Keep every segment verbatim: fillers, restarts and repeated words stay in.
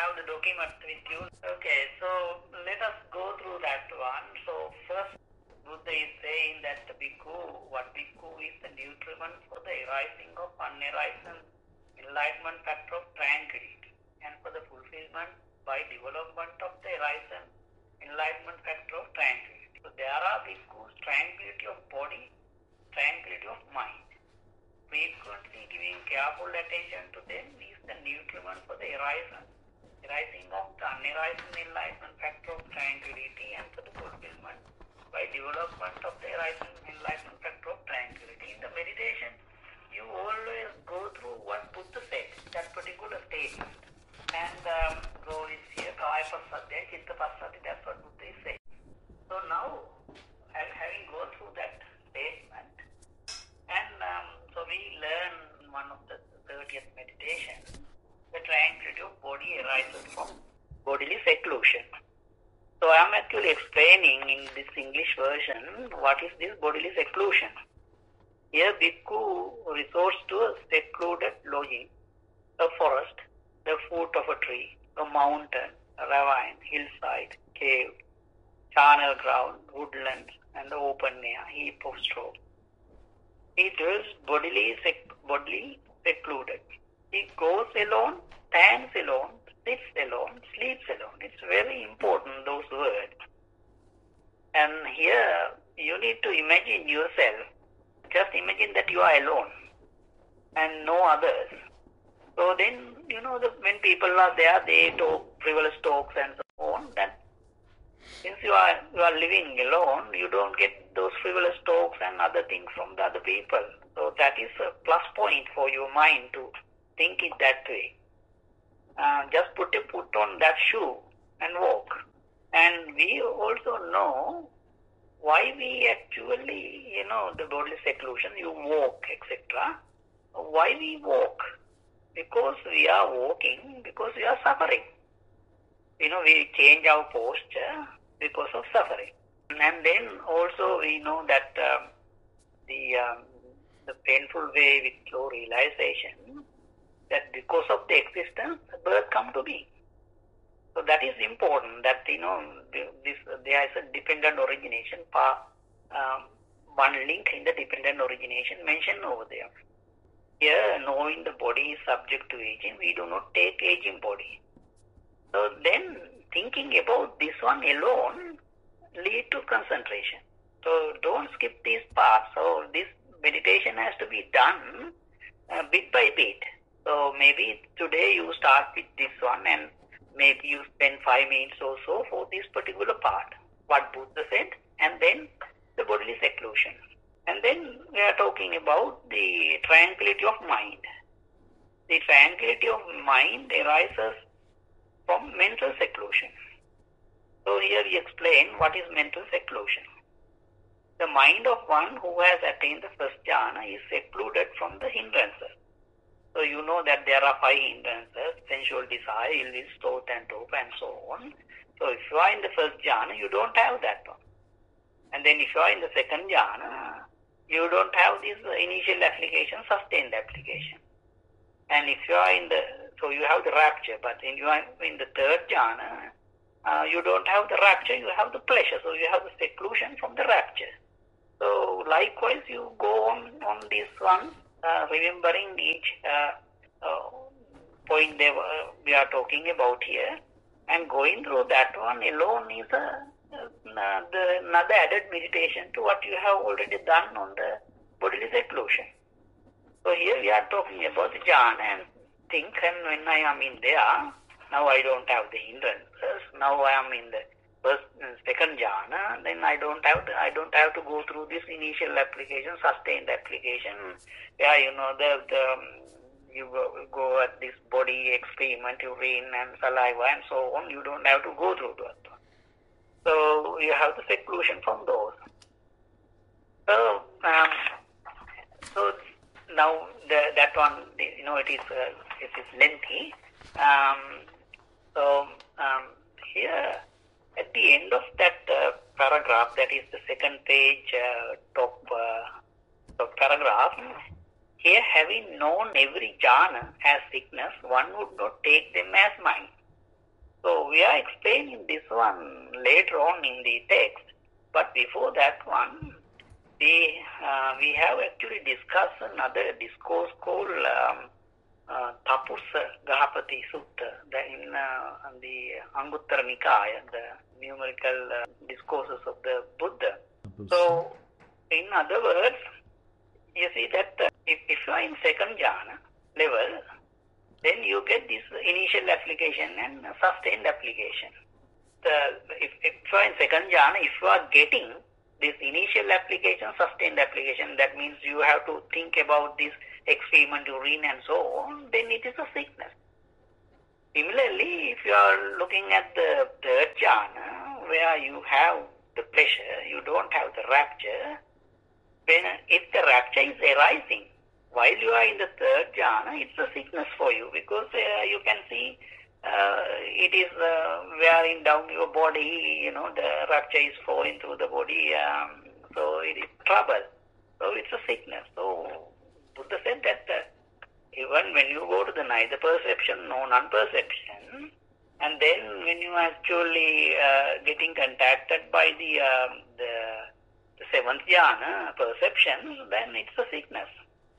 have the document with you. Okay, so let us go through that one. So first, Buddha is saying that the bhikkhu, what bhikkhu is the nutriment for the arising of unarising enlightenment factor of tranquility, and for the fulfillment by development of the arising enlightenment factor of tranquility. So there are bhikkhus, tranquility of body, tranquility of mind. Frequently giving careful attention to them is the nutriment for the arising, arising of the unarising enlightenment factor of tranquility, and for the fulfillment by development of the arising enlightenment factor of tranquility. In the meditation, you always go through what Buddha said, that particular statement. And um, so it's here, Kaya Passadya, Chitta Passadya, that's what Buddha is saying. So now, having gone through that statement, and um, so we learn in one of the thirtieth meditation, the tranquility of body arises from bodily seclusion. So I am actually explaining in this English version what is this bodily seclusion. Here bhikkhu resorts to a secluded lodging, a forest, the foot of a tree, a mountain, a ravine, hillside, cave, charnel ground, woodlands, and the open air, heap of straw. He dwells bodily, sec- bodily secluded. He goes alone, stands alone, sits alone, sleeps alone. It's very important, those words. And here you need to imagine yourself. Just imagine that you are alone and no others. So then, you know, the, when people are there, they talk frivolous talks and so on. Then, since you are you are living alone, you don't get those frivolous talks and other things from the other people. So that is a plus point for your mind to think it that way. Uh, just put a put on that shoe and walk. And we also know why we actually, you know, the bodily seclusion, you walk, et cetera. Why we walk? Because we are walking, because we are suffering. You know, we change our posture because of suffering. And then also we know that um, the um, the painful way with slow realization, that because of the existence, birth come to be. So that is important, that, you know, this there is a dependent origination, um, one link in the dependent origination mentioned over there. Here, knowing the body is subject to aging, we do not take aging body. So then, thinking about this one alone lead to concentration. So don't skip these parts. So this meditation has to be done uh, bit by bit. So maybe today you start with this one and maybe you spend five minutes or so for this particular part, what Buddha said, and then the bodily seclusion. And then we are talking about the tranquility of mind. The tranquility of mind arises from mental seclusion. So here we explain what is mental seclusion. The mind of one who has attained the first jhana is secluded from the hindrances. So you know that there are five hindrances: sensual desire, ill will, thought and hope, and so on. So if you are in the first jhana, you don't have that one. And then if you are in the second jhana, you don't have this initial application, sustained application. And if you are in the, so you have the rapture, but when you are in the third jhana, uh, you don't have the rapture, you have the pleasure. So you have the seclusion from the rapture. So likewise, you go on on this one, uh, remembering each uh, uh, point they were, we are talking about here, and going through that one alone is a Uh, the, another added meditation to what you have already done on the bodily seclusion. So here we are talking about the jhana and think, and when I am in there, now I don't have the hindrances, now I am in the first, second jhana, then I don't have to, I don't have to go through this initial application, sustained application, yeah, you know, the, the you go, go at this body experiment, urine and saliva and so on, you don't have to go through that. So you have the seclusion from those. So, um, so now the, that one, you know, it is uh, it is lengthy. Um, so um, here at the end of that uh, paragraph, that is the second page, uh, top, uh, top paragraph. Here, having known every jhana as sickness, one would not take them as mind. So we are explaining this one later on in the text, but before that one, we, uh, we have actually discussed another discourse called um, uh, Tapusa Gahapati Sutta in uh, the Anguttara Nikaya, the numerical uh, discourses of the Buddha. So, in other words, you see that uh, if, if you are in second jhana level, then you get this initial application and sustained application. The, if, if you are in second jhana, if you are getting this initial application, sustained application, that means you have to think about this experiment, urine and so on, then it is a sickness. Similarly, if you are looking at the third jhana, where you have the pleasure, you don't have the rapture, when if the rapture is arising, while you are in the third jhana, it's a sickness for you because uh, you can see uh, it is uh, wearing down your body, you know, the rapture is flowing through the body, um, so it is trouble. So it's a sickness. So Buddha said that uh, even when you go to the neither perception nor non-perception, and then when you are actually uh, getting contacted by the, um, the, the seventh jhana perceptions, then it's a sickness.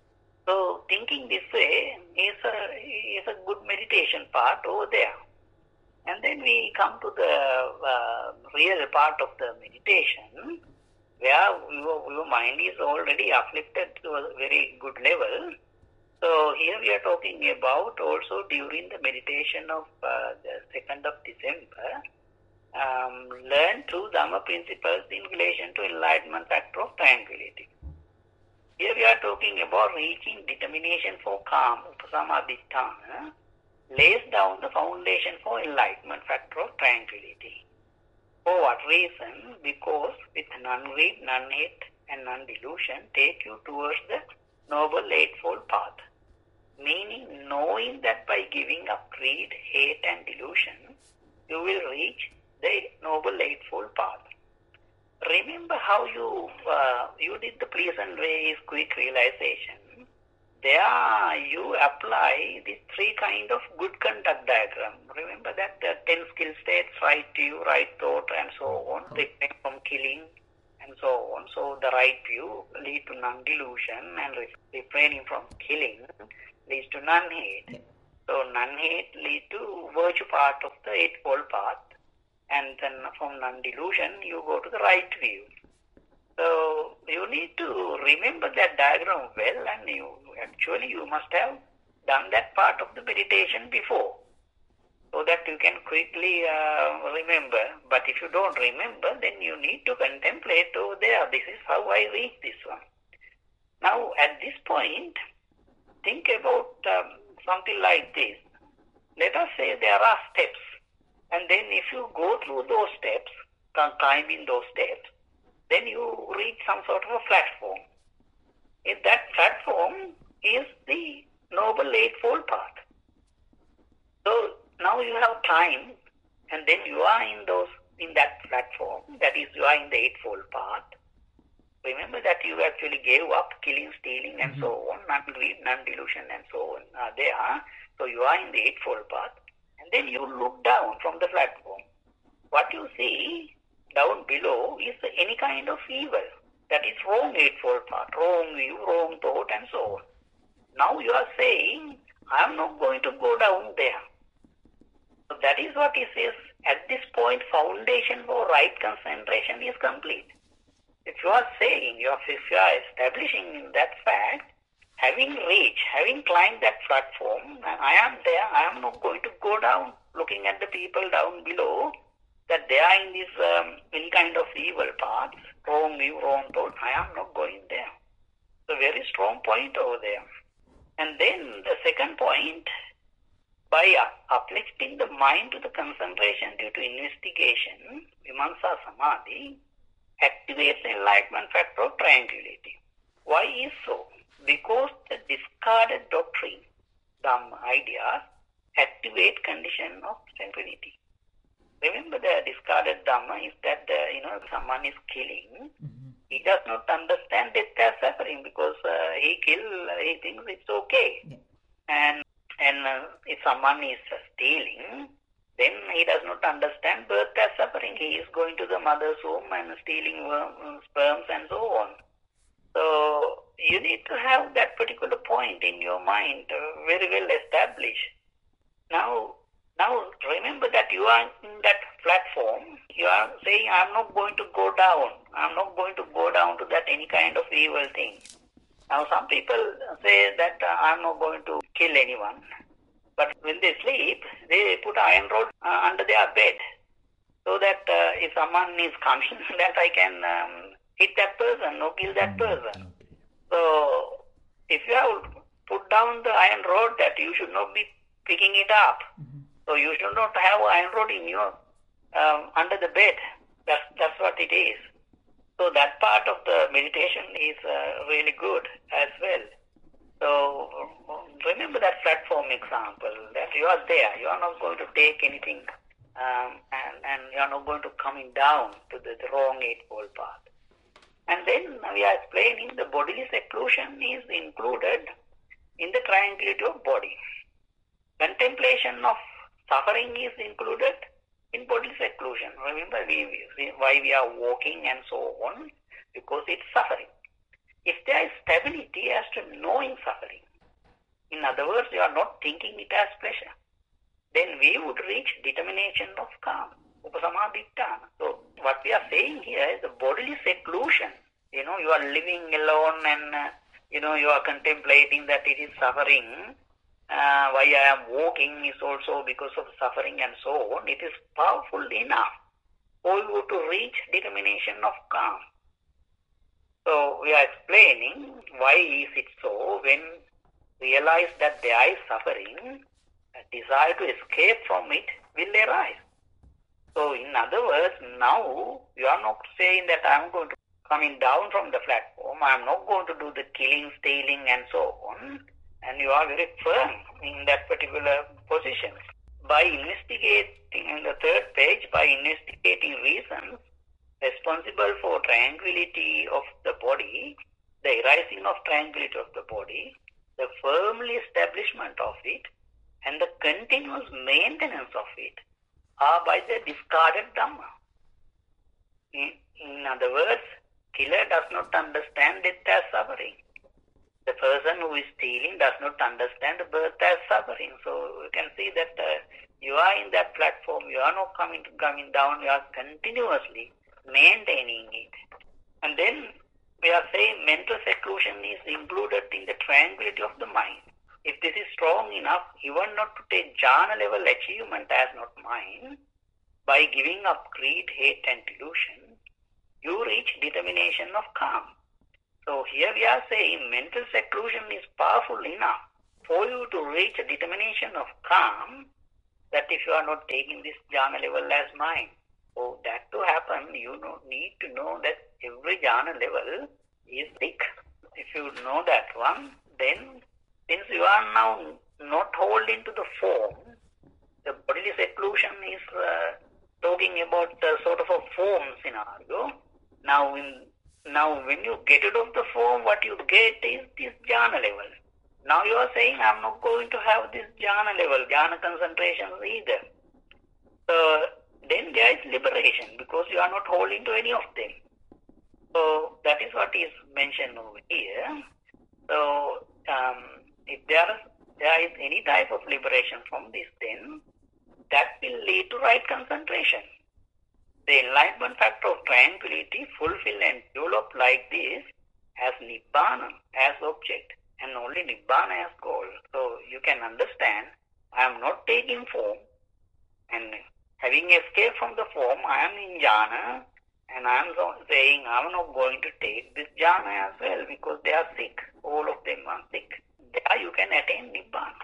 So thinking this way is a, is a good meditation part over there. And then we come to the uh, real part of the meditation, where your, your mind is already uplifted to a very good level. So here we are talking about also during the meditation of uh, the second of December, um, learn true Dhamma principles in relation to enlightenment factor of tranquility. Here we are talking about reaching determination for calm, upasamaditthana, lays down the foundation for enlightenment factor of tranquility. For what reason? Because with non-greed, non-hate and non-delusion take you towards the Noble Eightfold Path. Meaning knowing that by giving up greed, hate and delusion, you will reach the Noble Eightfold Path. Remember how you uh, you did the pleasant ways, quick realization. There you apply these three kind of good conduct diagram. Remember that the ten skill states, right view, right thought and so on, refrain from killing and so on. So the right view lead to non-delusion and refraining from killing leads to non-hate. So non-hate lead to virtue part of the Eightfold Path. And then from non-delusion, you go to the right view. So you need to remember that diagram well, and you actually you must have done that part of the meditation before, so that you can quickly uh, remember. But if you don't remember, then you need to contemplate over there. This is how I reach this one. Now at this point, think about um, something like this. Let us say there are steps. And then if you go through those steps, climbing those steps, then you reach some sort of a platform. In that platform is the Noble Eightfold Path. So now you have climbed, and then you are in those in that platform, that is, you are in the Eightfold Path. Remember that you actually gave up killing, stealing, and mm-hmm. so on, non-greed, non-delusion, and so on are there. So you are in the Eightfold Path. And then you look down from the platform. What you see down below is any kind of evil. That is wrong Eightfold Path, wrong view, wrong thought and so on. Now you are saying, I am not going to go down there. So that is what he says. At this point, foundation for right concentration is complete. If you are saying, if you are establishing that fact, having reached, having climbed that platform, I am there, I am not going to go down, looking at the people down below, that they are in this um, any kind of evil paths, wrong view, wrong thought, I am not going there. It's a very strong point over there. And then the second point, by uplifting the mind to the concentration due to investigation, Vimamsa Samadhi activates the enlightenment factor of tranquility. Why is so? Because the discarded doctrine, Dhamma ideas, activate condition of tranquility. Remember, the discarded Dhamma is that the, you know, if someone is killing, mm-hmm. he does not understand that they are suffering because uh, he kill, he thinks it's okay. Yeah. And and uh, if someone is uh, stealing, then he does not understand birth as suffering. He is going to the mother's womb and stealing worm, sperms and so on. So you need to have that particular point in your mind uh, very well established. Now, now remember that you are in that platform. You are saying, I'm not going to go down. I'm not going to go down to that any kind of evil thing. Now some people say that uh, I'm not going to kill anyone. But when they sleep, they put an iron rod uh, under their bed so that uh, if someone is coming, that I can um, hit that person or kill that person. Okay. So if you have put down the iron rod, that you should not be picking it up. Mm-hmm. So you should not have an iron rod in your um, under the bed. That's that's what it is. So that part of the meditation is uh, really good as well. So remember that platform example, that you are there. You are not going to take anything um, and, and you are not going to coming down to the, the wrong eightfold path. And then we are explaining the bodily seclusion is included in the tranquility of body. Contemplation of suffering is included in bodily seclusion. Remember we, we, why we are walking and so on, because it's suffering. If there is stability as to knowing suffering, in other words, you are not thinking it as pleasure, then we would reach determination of calm, upasamaditthana. So what we are saying here is the bodily seclusion. You know, you are living alone and, uh, you know, you are contemplating that it is suffering. Uh, why I am walking is also because of suffering and so on. It is powerful enough for you to reach determination of calm. So we are explaining why is it so. When realize that there is suffering, a desire to escape from it will arise. So in other words, now you are not saying that I am going to coming down from the platform, I am not going to do the killing, stealing and so on. And you are very firm in that particular position. By investigating, in the third page, by investigating reasons responsible for tranquility of the body, the arising of tranquility of the body, the firmly establishment of it, and the continuous maintenance of it are by the discarded Dhamma. In, in other words, killer does not understand it as suffering. The person who is stealing does not understand the birth as suffering. So you can see that uh, you are in that platform, you are not coming to coming down, you are continuously maintaining it. And then we are saying mental seclusion is included in the tranquility of the mind. If this is strong enough, even not to take jhana level achievement as not mine, by giving up greed, hate and delusion, you reach determination of calm. So here we are saying mental seclusion is powerful enough for you to reach a determination of calm, that if you are not taking this jhana level as mine. So that to happen, you know, need to know that every jhana level is thick. If you know that one, then since you are now not holding to the form, the bodily seclusion is uh, talking about uh, sort of a form scenario. Now in Now, when you get rid of the form, what you get is this jhana level. Now you are saying, I'm not going to have this jhana level, jhana concentrations either. So then there is liberation, because you are not holding to any of them. So that is what is mentioned over here. So um, if there is, there is any type of liberation from this, then that will lead to right concentration. The enlightenment factor of tranquility fulfill and develop like this as Nibbana as object and only Nibbana as goal. So you can understand, I am not taking form, and having escaped from the form, I am in jhana, and I am saying I am not going to take this jhana as well, because they are sick. All of them are sick. There you can attain Nibbana.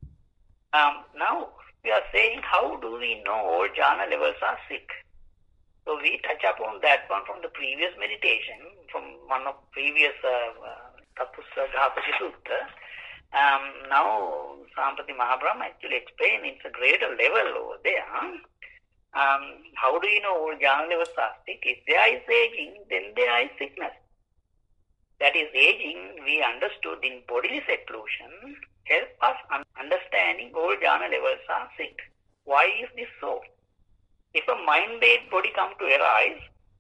Um, now we are saying, how do we know all jhana levels are sick? So we touch upon that one from the previous meditation, from one of previous Tapussa Ghapati Sutta. Um, now Sampati Mahabrahma actually explained it's a greater level over there. Um, how do you know all jhana levels are sick? If there is aging, then there is sickness. That is aging, we understood in bodily seclusion, help us un- understanding all jhana levels are sick. Why is this so? If a mind-made body comes to arise,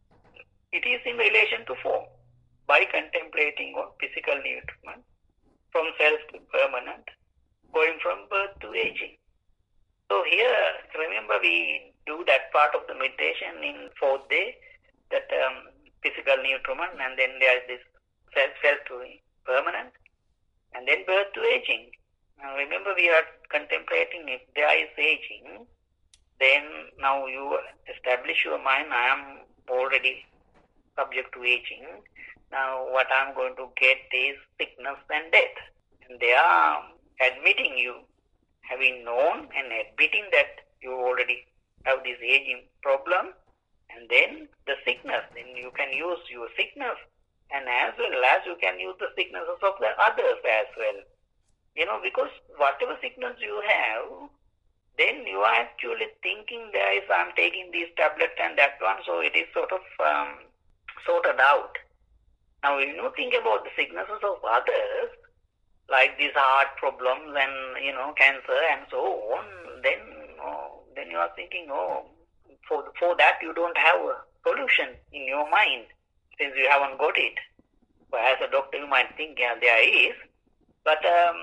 it is in relation to form. By contemplating on physical nutriment, from self to permanent, going from birth to aging. So here, remember we do that part of the meditation in fourth day, that um, physical nutriment, and then there is this self, self to permanent, and then birth to aging. Now remember we are contemplating if there is aging, then now you establish your mind, I am already subject to aging. Now what I am going to get is sickness and death. And they are admitting you, having known and admitting that you already have this aging problem, and then the sickness, then you can use your sickness, and as well as you can use the sicknesses of the others as well. You know, because whatever sickness you have, then you are actually thinking there is, I'm taking this tablet and that one, so it is sort of um, sorted out. Now, when you think about the sicknesses of others, like these heart problems and, you know, cancer and so on, then oh, then you are thinking, oh, for, for that you don't have a solution in your mind, since you haven't got it. But as a doctor, you might think, yeah, there is, but um,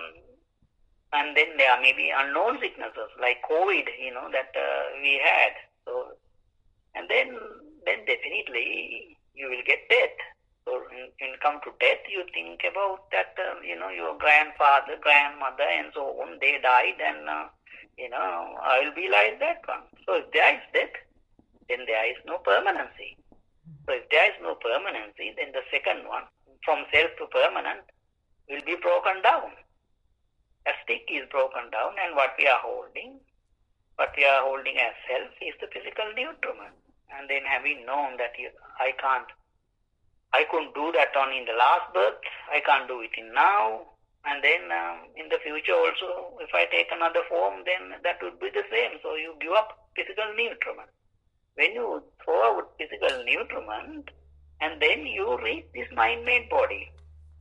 and then there are maybe unknown sicknesses like COVID, you know, that uh, we had. So, and then then definitely you will get death. So when you come to death, you think about that, uh, you know, your grandfather, grandmother, and so on, they died, and uh, you know, I will be like that one. So if there is death, then there is no permanency. So if there is no permanency, then the second one, from self to permanent, will be broken down. A stick is broken down, and what we are holding, what we are holding as self is the physical nutriment. And then having known that you, I can't, I couldn't do that on in the last birth, I can't do it in now, and then um, in the future also, if I take another form, then that would be the same. So you give up physical nutriment. When you throw out physical nutriment, and then you reach this mind-made body.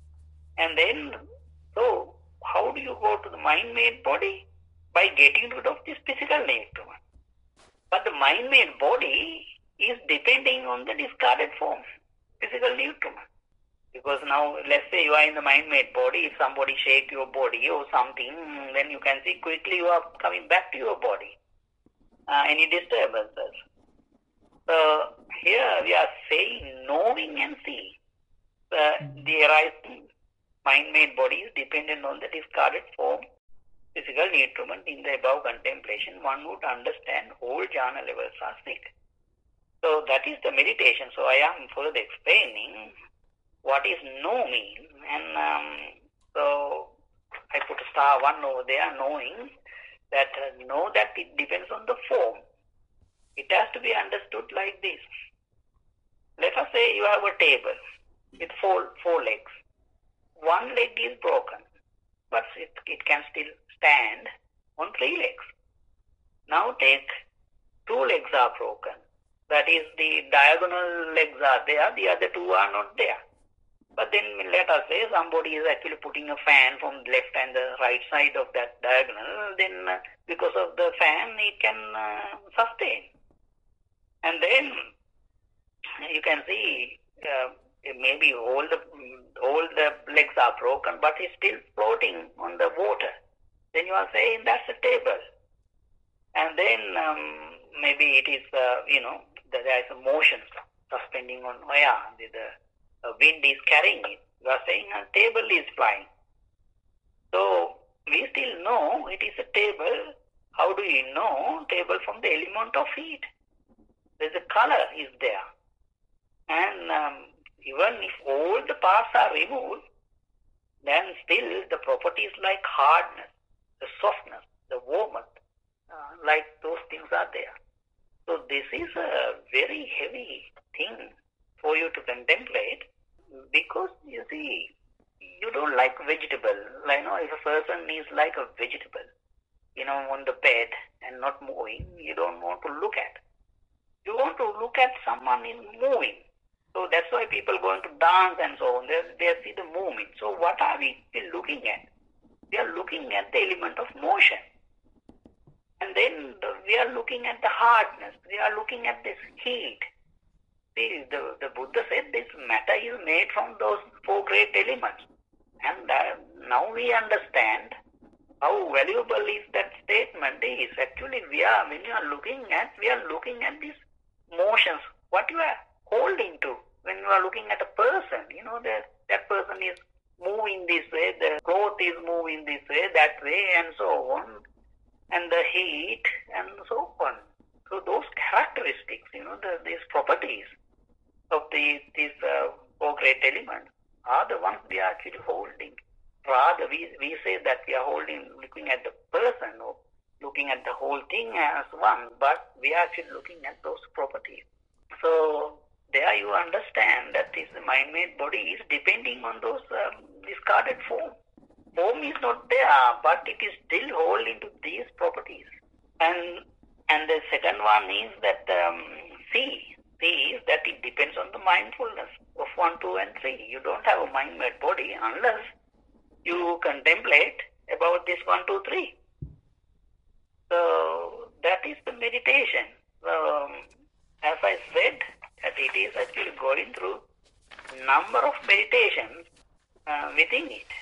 And then, so how do you go to the mind-made body? By getting rid of this physical nutriment. But the mind-made body is depending on the discarded form, physical nutriment. Because now, let's say you are in the mind-made body, if somebody shake your body or something, then you can see quickly you are coming back to your body. Uh, any disturbances. So here we are saying knowing and seeing. Uh, the arising mind-made body is dependent on the discarded form, physical nutriment. In the above contemplation, one would understand all jhana levels are sick. So that is the meditation. So I am further explaining what is know mean. And um, so I put a star one over there, knowing that uh, know that it depends on the form. It has to be understood like this. Let us say you have a table with four, four legs. One leg is broken, but it, it can still stand on three legs. Now take two legs are broken. That is, the diagonal legs are there, the other two are not there. But then let us say somebody is actually putting a fan from the left and the right side of that diagonal, then uh, because of the fan it can uh, sustain. And then you can see uh, maybe all the all the legs are broken, but it's still floating on the water. Then you are saying that's a table. And then um, maybe it is, uh, you know, there is a motion suspending on air. The, the wind is carrying it. You are saying a table is flying. So we still know it is a table. How do you know table? From the element of heat. There's a color is there. And um, even if all the parts are removed, then still the properties like hardness, the softness, the warmth, uh, like those things are there. So this is a very heavy thing for you to contemplate, because you see, you don't like vegetable. Like, you know, if a person is like a vegetable, you know, on the bed and not moving, you don't want to look at. You want to look at someone in moving. So that's why people go into dance and so on. They, they see the movement. So what are we looking at? We are looking at the element of motion. And then the, we are looking at the hardness. We are looking at this heat. See, the, the Buddha said this matter is made from those four great elements. And uh, now we understand how valuable is that statement is. Actually, we are, when you are looking at, we are looking at these motions, what you are holding to. When you are looking at a person, you know, that, that person is moving this way, the cloth is moving this way, that way, and so on, and the heat, and so on. So those characteristics, you know, the, these properties of the, these uh, four great elements are the ones we are actually holding. Rather, we, we say that we are holding, looking at the person or looking at the whole thing as one, but we are actually looking at those properties. So there you understand that this mind-made body is depending on those um, discarded form. Form is not there, but it is still holding to these properties. And and the second one is that um, see, see is that it depends on the mindfulness of one, two, and three. You don't have a mind-made body unless you contemplate about this one, two, three. So that is the meditation. Um, as I said, that it is actually going through number of meditations uh, within it.